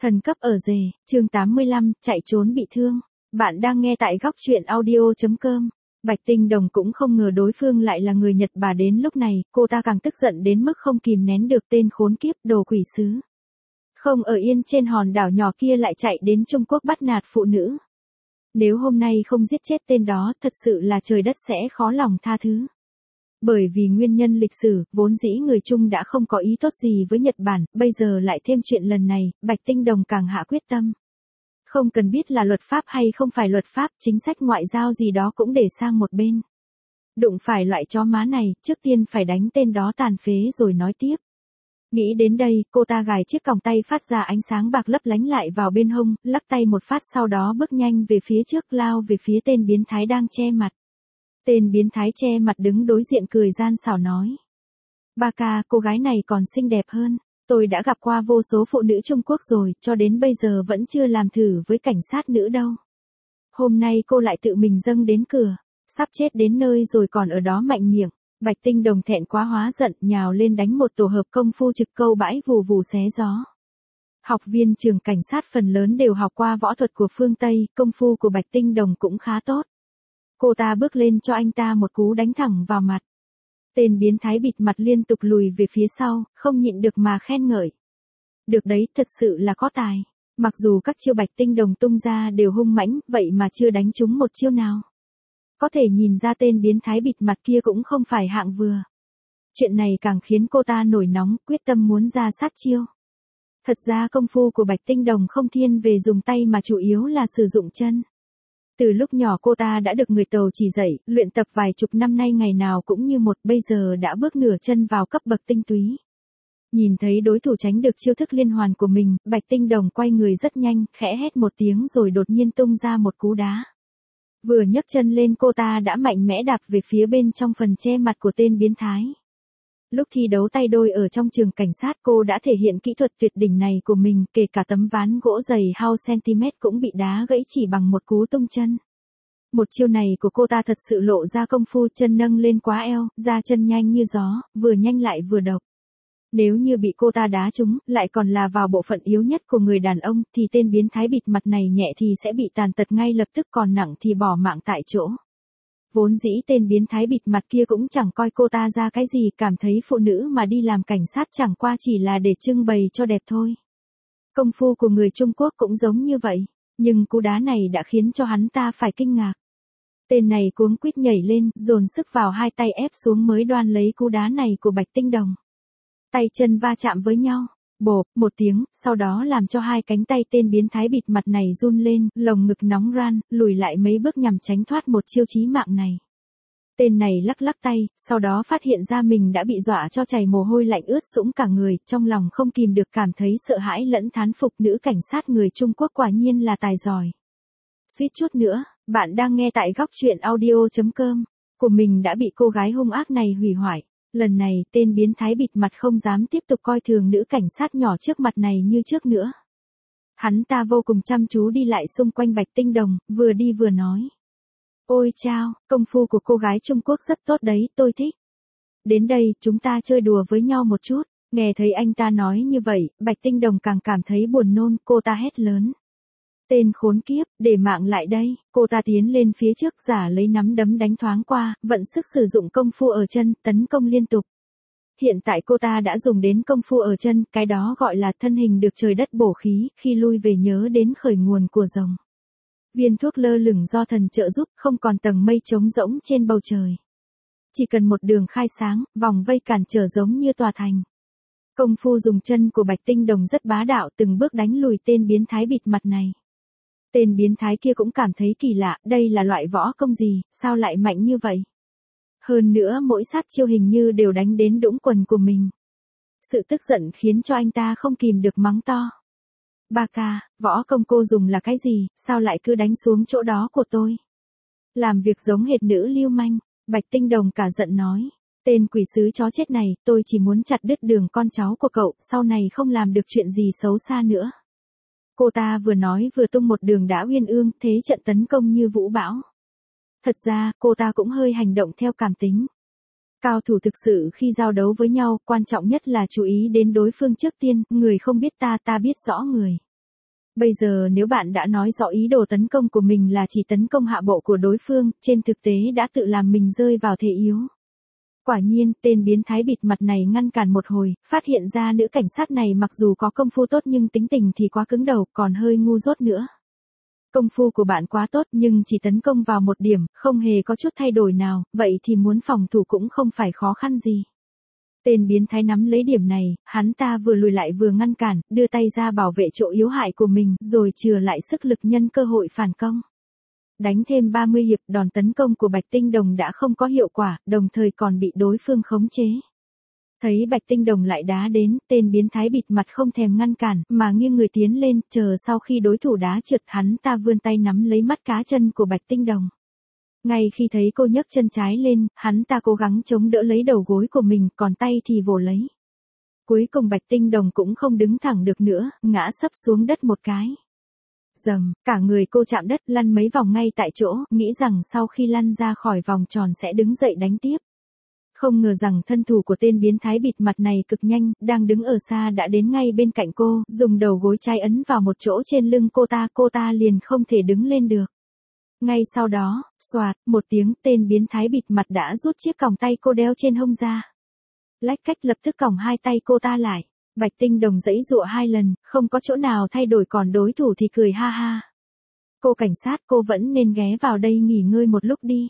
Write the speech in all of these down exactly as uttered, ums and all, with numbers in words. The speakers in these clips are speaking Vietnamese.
Thần cấp ở rể, chương tám mươi lăm, chạy trốn bị thương. Bạn đang nghe tại góc truyện audio chấm com. Bạch Tinh Đồng cũng không ngờ đối phương lại là người Nhật Bà, đến lúc này, cô ta càng tức giận đến mức không kìm nén được, tên khốn kiếp đồ quỷ sứ. Không ở yên trên hòn đảo nhỏ kia lại chạy đến Trung Quốc bắt nạt phụ nữ. Nếu hôm nay không giết chết tên đó, thật sự là trời đất sẽ khó lòng tha thứ. Bởi vì nguyên nhân lịch sử, vốn dĩ người Trung đã không có ý tốt gì với Nhật Bản, bây giờ lại thêm chuyện lần này, Bạch Tinh Đồng càng hạ quyết tâm. Không cần biết là luật pháp hay không phải luật pháp, chính sách ngoại giao gì đó cũng để sang một bên. Đụng phải loại chó má này, trước tiên phải đánh tên đó tàn phế rồi nói tiếp. Nghĩ đến đây, cô ta gài chiếc còng tay phát ra ánh sáng bạc lấp lánh lại vào bên hông, lắc tay một phát, sau đó bước nhanh về phía trước, lao về phía tên biến thái đang che mặt. Tên biến thái che mặt đứng đối diện cười gian xảo nói. Ba ca, cô gái này còn xinh đẹp hơn. Tôi đã gặp qua vô số phụ nữ Trung Quốc rồi, cho đến bây giờ vẫn chưa làm thử với cảnh sát nữ đâu. Hôm nay cô lại tự mình dâng đến cửa, sắp chết đến nơi rồi còn ở đó mạnh miệng. Bạch Tinh Đồng thẹn quá hóa giận, nhào lên đánh một tổ hợp công phu trực câu bãi vù vù xé gió. Học viên trường cảnh sát phần lớn đều học qua võ thuật của phương Tây, công phu của Bạch Tinh Đồng cũng khá tốt. Cô ta bước lên cho anh ta một cú đánh thẳng vào mặt. Tên biến thái bịt mặt liên tục lùi về phía sau, không nhịn được mà khen ngợi. Được đấy, thật sự là có tài. Mặc dù các chiêu Bạch Tinh Đồng tung ra đều hung mãnh, vậy mà chưa đánh trúng một chiêu nào. Có thể nhìn ra tên biến thái bịt mặt kia cũng không phải hạng vừa. Chuyện này càng khiến cô ta nổi nóng, quyết tâm muốn ra sát chiêu. Thật ra công phu của Bạch Tinh Đồng không thiên về dùng tay mà chủ yếu là sử dụng chân. Từ lúc nhỏ cô ta đã được người Tàu chỉ dạy, luyện tập vài chục năm nay ngày nào cũng như một, bây giờ đã bước nửa chân vào cấp bậc tinh túy. Nhìn thấy đối thủ tránh được chiêu thức liên hoàn của mình, Bạch Tinh Đồng quay người rất nhanh, khẽ hét một tiếng rồi đột nhiên tung ra một cú đá. Vừa nhấc chân lên cô ta đã mạnh mẽ đạp về phía bên trong phần che mặt của tên biến thái. Lúc thi đấu tay đôi ở trong trường cảnh sát, cô đã thể hiện kỹ thuật tuyệt đỉnh này của mình, kể cả tấm ván gỗ dày hai cm cũng bị đá gãy chỉ bằng một cú tung chân. Một chiêu này của cô ta thật sự lộ ra công phu, chân nâng lên quá eo, ra chân nhanh như gió, vừa nhanh lại vừa độc. Nếu như bị cô ta đá trúng, lại còn là vào bộ phận yếu nhất của người đàn ông, thì tên biến thái bịt mặt này nhẹ thì sẽ bị tàn tật ngay lập tức, còn nặng thì bỏ mạng tại chỗ. Vốn dĩ tên biến thái bịt mặt kia cũng chẳng coi cô ta ra cái gì, cảm thấy phụ nữ mà đi làm cảnh sát chẳng qua chỉ là để trưng bày cho đẹp thôi. Công phu của người Trung Quốc cũng giống như vậy, nhưng cú đá này đã khiến cho hắn ta phải kinh ngạc. Tên này cuống quýt nhảy lên, dồn sức vào hai tay ép xuống mới đoan lấy cú đá này của Bạch Tinh Đồng. Tay chân va chạm với nhau, bộp, một tiếng, sau đó làm cho hai cánh tay tên biến thái bịt mặt này run lên, lồng ngực nóng ran, lùi lại mấy bước nhằm tránh thoát một chiêu chí mạng này. Tên này lắc lắc tay, sau đó phát hiện ra mình đã bị dọa cho chảy mồ hôi lạnh ướt sũng cả người, trong lòng không kìm được cảm thấy sợ hãi lẫn thán phục, nữ cảnh sát người Trung Quốc quả nhiên là tài giỏi. Suýt chút nữa, bạn đang nghe tại góc truyện audio chấm com, của mình đã bị cô gái hung ác này hủy hoại. Lần này, tên biến thái bịt mặt không dám tiếp tục coi thường nữ cảnh sát nhỏ trước mặt này như trước nữa. Hắn ta vô cùng chăm chú đi lại xung quanh Bạch Tinh Đồng, vừa đi vừa nói. Ôi chao, công phu của cô gái Trung Quốc rất tốt đấy, tôi thích. Đến đây, chúng ta chơi đùa với nhau một chút. Nghe thấy anh ta nói như vậy, Bạch Tinh Đồng càng cảm thấy buồn nôn, cô ta hét lớn. Tên khốn kiếp, để mạng lại đây, cô ta tiến lên phía trước, giả lấy nắm đấm đánh thoáng qua, vận sức sử dụng công phu ở chân, tấn công liên tục. Hiện tại cô ta đã dùng đến công phu ở chân, cái đó gọi là thân hình được trời đất bổ khí, khi lui về nhớ đến khởi nguồn của rồng. Viên thuốc lơ lửng do thần trợ giúp, không còn tầng mây trống rỗng trên bầu trời. Chỉ cần một đường khai sáng, vòng vây cản trở giống như tòa thành. Công phu dùng chân của Bạch Tinh Đồng rất bá đạo, từng bước đánh lùi tên biến thái bịt mặt này. Tên biến thái kia cũng cảm thấy kỳ lạ, đây là loại võ công gì, sao lại mạnh như vậy? Hơn nữa mỗi sát chiêu hình như đều đánh đến đũng quần của mình. Sự tức giận khiến cho anh ta không kìm được mắng to. Ba ca, võ công cô dùng là cái gì, sao lại cứ đánh xuống chỗ đó của tôi? Làm việc giống hệt nữ lưu manh, Bạch Tinh Đồng cả giận nói. Tên quỷ sứ chó chết này, tôi chỉ muốn chặt đứt đường con cháu của cậu, sau này không làm được chuyện gì xấu xa nữa. Cô ta vừa nói vừa tung một đường đá uyên ương, thế trận tấn công như vũ bão. Thật ra, cô ta cũng hơi hành động theo cảm tính. Cao thủ thực sự khi giao đấu với nhau, quan trọng nhất là chú ý đến đối phương trước tiên, người không biết ta, ta biết rõ người. Bây giờ nếu bạn đã nói rõ ý đồ tấn công của mình là chỉ tấn công hạ bộ của đối phương, trên thực tế đã tự làm mình rơi vào thế yếu. Quả nhiên, tên biến thái bịt mặt này ngăn cản một hồi, phát hiện ra nữ cảnh sát này mặc dù có công phu tốt nhưng tính tình thì quá cứng đầu, còn hơi ngu dốt nữa. Công phu của bạn quá tốt nhưng chỉ tấn công vào một điểm, không hề có chút thay đổi nào, vậy thì muốn phòng thủ cũng không phải khó khăn gì. Tên biến thái nắm lấy điểm này, hắn ta vừa lùi lại vừa ngăn cản, đưa tay ra bảo vệ chỗ yếu hại của mình, rồi chừa lại sức lực nhân cơ hội phản công. Đánh thêm ba mươi hiệp, đòn tấn công của Bạch Tinh Đồng đã không có hiệu quả, đồng thời còn bị đối phương khống chế. Thấy Bạch Tinh Đồng lại đá đến, tên biến thái bịt mặt không thèm ngăn cản, mà nghiêng người tiến lên, chờ sau khi đối thủ đá trượt hắn ta vươn tay nắm lấy mắt cá chân của Bạch Tinh Đồng. Ngay khi thấy cô nhấc chân trái lên, hắn ta cố gắng chống đỡ lấy đầu gối của mình, còn tay thì vồ lấy. Cuối cùng Bạch Tinh Đồng cũng không đứng thẳng được nữa, ngã sấp xuống đất một cái. Dầm, cả người cô chạm đất lăn mấy vòng ngay tại chỗ, nghĩ rằng sau khi lăn ra khỏi vòng tròn sẽ đứng dậy đánh tiếp. Không ngờ rằng thân thủ của tên biến thái bịt mặt này cực nhanh, đang đứng ở xa đã đến ngay bên cạnh cô, dùng đầu gối trái ấn vào một chỗ trên lưng cô ta, cô ta liền không thể đứng lên được. Ngay sau đó, xoạt, một tiếng, tên biến thái bịt mặt đã rút chiếc còng tay cô đeo trên hông ra. Lách cách lập tức còng hai tay cô ta lại. Bạch Tinh Đồng giãy giụa hai lần, không có chỗ nào thay đổi, còn đối thủ thì cười ha ha. Cô cảnh sát, cô vẫn nên ghé vào đây nghỉ ngơi một lúc đi.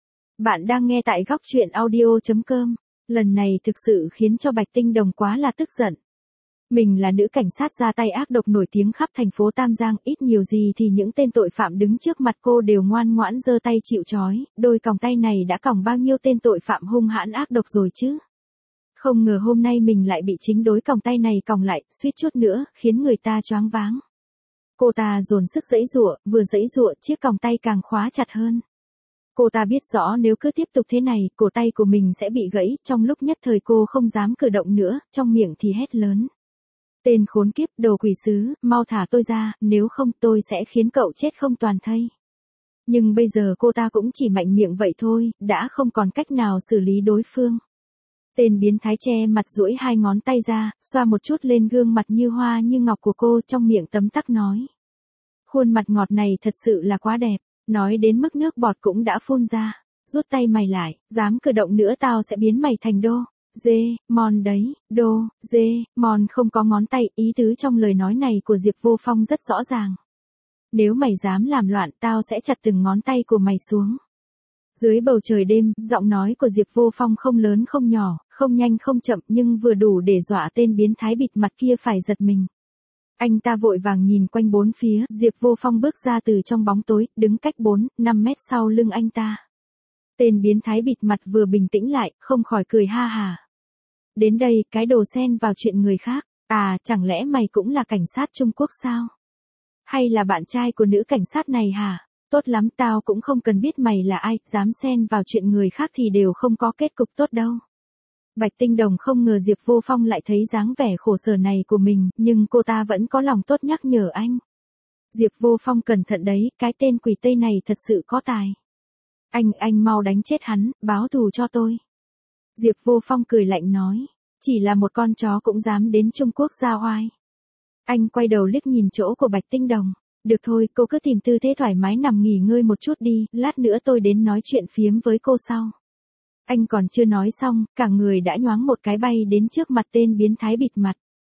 Bạn đang nghe tại góc truyện audio chấm com. Lần này thực sự khiến cho Bạch Tinh Đồng quá là tức giận. Mình là nữ cảnh sát ra tay ác độc nổi tiếng khắp thành phố Tam Giang, ít nhiều gì thì những tên tội phạm đứng trước mặt cô đều ngoan ngoãn giơ tay chịu trói, đôi còng tay này đã còng bao nhiêu tên tội phạm hung hãn ác độc rồi chứ. Không ngờ hôm nay mình lại bị chính đối còng tay này còng lại, suýt chút nữa, khiến người ta choáng váng. Cô ta dồn sức giãy giụa, vừa giãy giụa, chiếc còng tay càng khóa chặt hơn. Cô ta biết rõ nếu cứ tiếp tục thế này, cổ tay của mình sẽ bị gãy, trong lúc nhất thời cô không dám cử động nữa, trong miệng thì hét lớn. Tên khốn kiếp, đồ quỷ sứ, mau thả tôi ra, nếu không tôi sẽ khiến cậu chết không toàn thây. Nhưng bây giờ cô ta cũng chỉ mạnh miệng vậy thôi, đã không còn cách nào xử lý đối phương. Tên biến thái che mặt duỗi hai ngón tay ra, xoa một chút lên gương mặt như hoa như ngọc của cô, trong miệng tấm tắc nói. Khuôn mặt ngọt này thật sự là quá đẹp, nói đến mức nước bọt cũng đã phun ra. Rút tay mày lại, dám cử động nữa tao sẽ biến mày thành đô. Dê, mòn đấy, đô, dê, mòn không có ngón tay, ý tứ trong lời nói này của Diệp Vô Phong rất rõ ràng. Nếu mày dám làm loạn tao sẽ chặt từng ngón tay của mày xuống. Dưới bầu trời đêm, giọng nói của Diệp Vô Phong không lớn không nhỏ, không nhanh không chậm nhưng vừa đủ để dọa tên biến thái bịt mặt kia phải giật mình. Anh ta vội vàng nhìn quanh bốn phía, Diệp Vô Phong bước ra từ trong bóng tối, đứng cách bốn, năm mét sau lưng anh ta. Tên biến thái bịt mặt vừa bình tĩnh lại, không khỏi cười ha hà. Đến đây, cái đồ xen vào chuyện người khác, à, chẳng lẽ mày cũng là cảnh sát Trung Quốc sao? Hay là bạn trai của nữ cảnh sát này hả? Tốt lắm, tao cũng không cần biết mày là ai, dám xen vào chuyện người khác thì đều không có kết cục tốt đâu. Bạch Tinh Đồng không ngờ Diệp Vô Phong lại thấy dáng vẻ khổ sở này của mình, nhưng cô ta vẫn có lòng tốt nhắc nhở anh. Diệp Vô Phong cẩn thận đấy, cái tên quỷ Tây này thật sự có tài. Anh, anh mau đánh chết hắn, báo thù cho tôi. Diệp Vô Phong cười lạnh nói, chỉ là một con chó cũng dám đến Trung Quốc ra oai. Anh quay đầu liếc nhìn chỗ của Bạch Tinh Đồng. Được thôi, cô cứ tìm tư thế thoải mái nằm nghỉ ngơi một chút đi, lát nữa tôi đến nói chuyện phiếm với cô sau. Anh còn chưa nói xong, cả người đã nhoáng một cái bay đến trước mặt tên biến thái bịt mặt.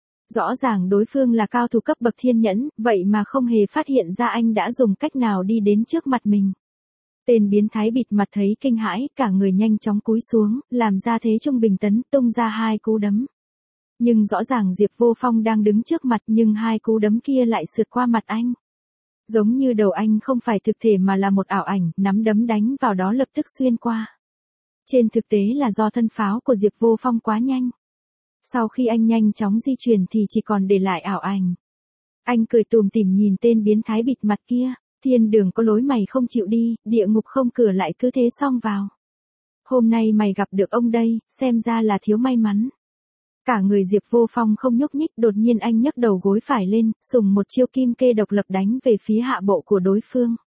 Rõ ràng đối phương là cao thủ cấp bậc thiên nhẫn, vậy mà không hề phát hiện ra anh đã dùng cách nào đi đến trước mặt mình. Tên biến thái bịt mặt thấy kinh hãi, cả người nhanh chóng cúi xuống, làm ra thế trung bình tấn, tung ra hai cú đấm. Nhưng rõ ràng Diệp Vô Phong đang đứng trước mặt nhưng hai cú đấm kia lại sượt qua mặt anh. Giống như đầu anh không phải thực thể mà là một ảo ảnh, nắm đấm đánh vào đó lập tức xuyên qua. Trên thực tế là do thân pháo của Diệp Vô Phong quá nhanh. Sau khi anh nhanh chóng di chuyển thì chỉ còn để lại ảo ảnh. Anh cười tủm tỉm nhìn tên biến thái bịt mặt kia, thiên đường có lối mày không chịu đi, địa ngục không cửa lại cứ thế xông vào. Hôm nay mày gặp được ông đây, xem ra là thiếu may mắn. Cả người Diệp Vô Phong không nhúc nhích, đột nhiên anh nhấc đầu gối phải lên, dùng một chiêu kim kê độc lập đánh về phía hạ bộ của đối phương.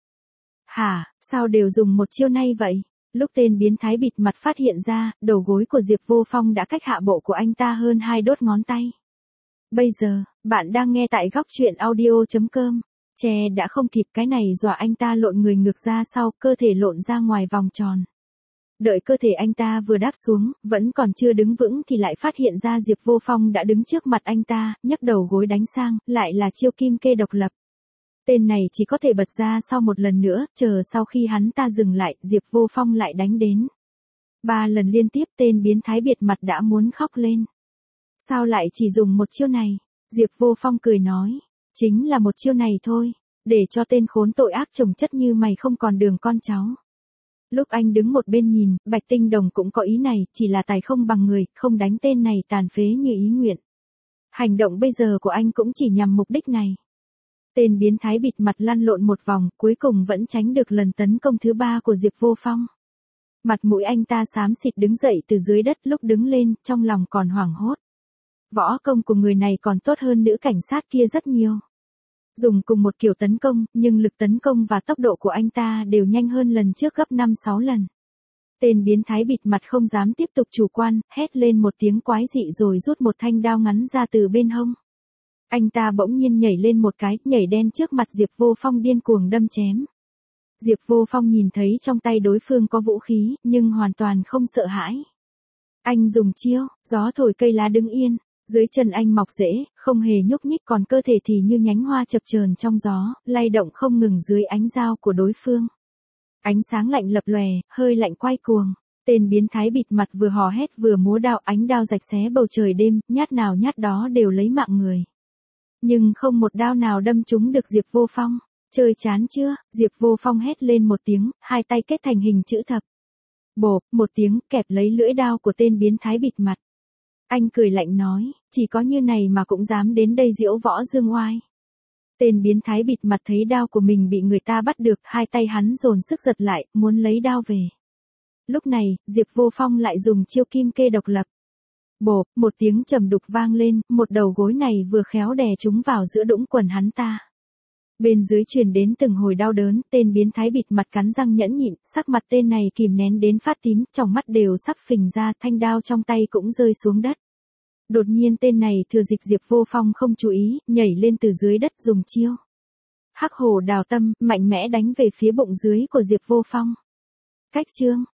Hả, sao đều dùng một chiêu này vậy? Lúc tên biến thái bịt mặt phát hiện ra, đầu gối của Diệp Vô Phong đã cách hạ bộ của anh ta hơn hai đốt ngón tay. Bây giờ, Bạn đang nghe tại góc chuyện audio chấm com. Che đã không kịp, cái này dọa anh ta lộn người ngược ra sau, cơ thể lộn ra ngoài vòng tròn. Đợi cơ thể anh ta vừa đáp xuống, vẫn còn chưa đứng vững thì lại phát hiện ra Diệp Vô Phong đã đứng trước mặt anh ta, nhấc đầu gối đánh sang, lại là chiêu kim kê độc lập. Tên này chỉ có thể bật ra sau một lần nữa, chờ sau khi hắn ta dừng lại, Diệp Vô Phong lại đánh đến. Ba lần liên tiếp, tên biến thái biệt mặt đã muốn khóc lên. Sao lại chỉ dùng một chiêu này? Diệp Vô Phong cười nói, chính là một chiêu này thôi, để cho tên khốn tội ác chồng chất như mày không còn đường con cháu. Lúc anh đứng một bên nhìn, Bạch Tinh Đồng cũng có ý này, chỉ là tài không bằng người, không đánh tên này tàn phế như ý nguyện. Hành động bây giờ của anh cũng chỉ nhằm mục đích này. Tên biến thái bịt mặt lăn lộn một vòng, cuối cùng vẫn tránh được lần tấn công thứ ba của Diệp Vô Phong. Mặt mũi anh ta xám xịt đứng dậy từ dưới đất, lúc đứng lên, trong lòng còn hoảng hốt. Võ công của người này còn tốt hơn nữ cảnh sát kia rất nhiều. Dùng cùng một kiểu tấn công, nhưng lực tấn công và tốc độ của anh ta đều nhanh hơn lần trước gấp năm sáu lần. Tên biến thái bịt mặt không dám tiếp tục chủ quan, hét lên một tiếng quái dị rồi rút một thanh đao ngắn ra từ bên hông. Anh ta bỗng nhiên nhảy lên một cái, nhảy đen trước mặt Diệp Vô Phong điên cuồng đâm chém. Diệp Vô Phong nhìn thấy trong tay đối phương có vũ khí, nhưng hoàn toàn không sợ hãi. Anh dùng chiêu, gió thổi cây lá đứng yên. Dưới chân anh mọc rễ, không hề nhúc nhích, còn cơ thể thì như nhánh hoa chập chờn trong gió, lay động không ngừng dưới ánh dao của đối phương. Ánh sáng lạnh lập lòe, hơi lạnh quay cuồng. Tên biến thái bịt mặt vừa hò hét vừa múa đao, ánh đao rạch xé bầu trời đêm, nhát nào nhát đó đều lấy mạng người. Nhưng không một đao nào đâm trúng được Diệp Vô Phong. Chơi chán chưa? Diệp Vô Phong hét lên một tiếng, hai tay kết thành hình chữ thập. Bộp, một tiếng, kẹp lấy lưỡi đao của tên biến thái bịt mặt. Anh cười lạnh nói, chỉ có như này mà cũng dám đến đây diễu võ dương oai. Tên biến thái bịt mặt thấy đao của mình bị người ta bắt được, hai tay hắn dồn sức giật lại, muốn lấy đao về. Lúc này, Diệp Vô Phong lại dùng chiêu kim kê độc lập. Bộp, một tiếng trầm đục vang lên, một đầu gối này vừa khéo đè trúng vào giữa đũng quần hắn ta. Bên dưới truyền đến từng hồi đau đớn, tên biến thái bịt mặt cắn răng nhẫn nhịn, sắc mặt tên này kìm nén đến phát tím, trong mắt đều sắp phình ra, thanh đao trong tay cũng rơi xuống đất. Đột nhiên tên này thừa dịp Diệp Vô Phong không chú ý, nhảy lên từ dưới đất dùng chiêu Hắc Hổ Đào Tâm, mạnh mẽ đánh về phía bụng dưới của Diệp Vô Phong. Cách chương